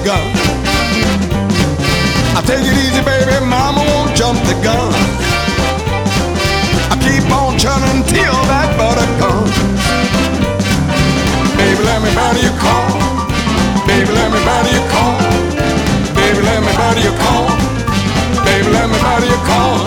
gun. I take it easy, baby, mama won't jump the gun. I keep on churning till that butter comes. Baby, let me butter your corn. Baby, let me butter your corn. Baby, let me butter your corn. Baby, let me butter your corn.